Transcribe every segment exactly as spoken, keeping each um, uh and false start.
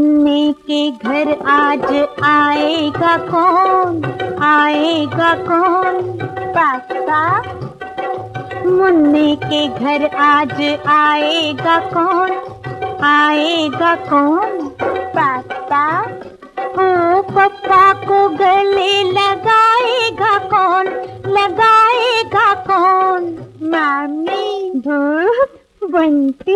मुन्ने के घर आज आएगा कौन, आएगा कौन? पापा। मुन्ने के घर आज आएगा कौन, आएगा कौन? पापा। ओ पापा को गले लगाएगा कौन, लगाएगा कौन? मामी। धूप बंटी।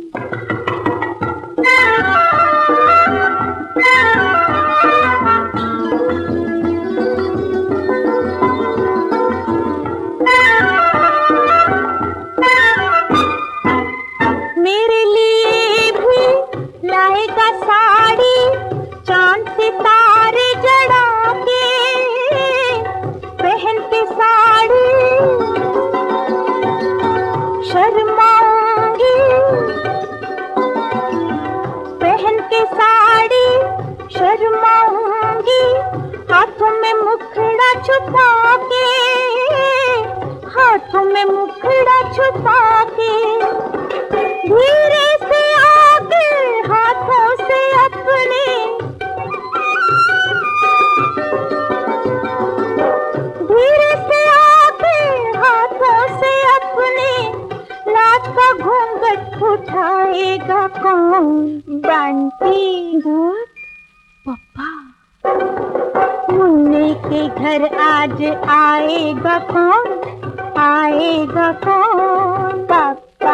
मेरे लिए भी लाएगा साड़ी, चांद सितारे जड़ा के पहन के साड़ी शर्माऊंगी, पहन के साड़ी शर्माऊंगी, हाथों में मुखड़ा छुपा के, हाथों में मुखड़ा छुपा के धीरे से आगे हाथों से अपने, धीरे से आगे हाथों से अपने लाज का घूंघट उठाएगा कौन? बंटी। पापा। मुन्ने के घर आज आएगा कौन, आएगा कौन? पापा।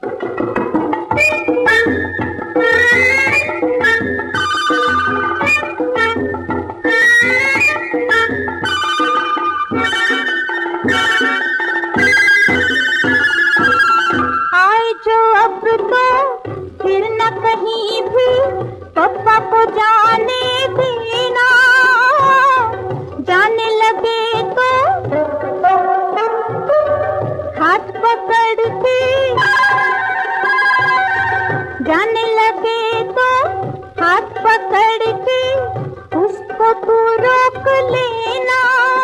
आए जो अब तो फिर न कहीं भी पापा को जाने देना, जाने लगे तो हाथ पकड़ के, जाने लगे तो हाथ पकड़ के उसको तू रोक लेना,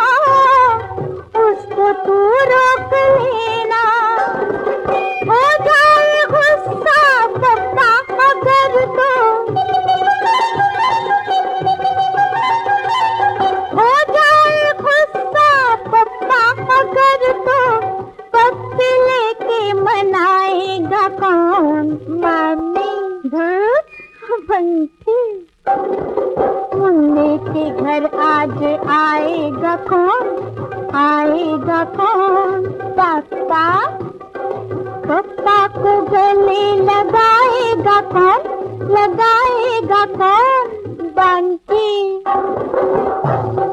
उसको तू रोक लेना। हो जाए गुस्सा पापा अगर तो, हो जाए गुस्सा पापा अगर तो पप्पी लेके मनाएगा कौन? मामी। धूप बंटी। मुन्ने के घर आज आएगा कौन, आएगा कौन? पापा। पापा को गले लगाएगा कौन, लगाएगा कौन? बंटी।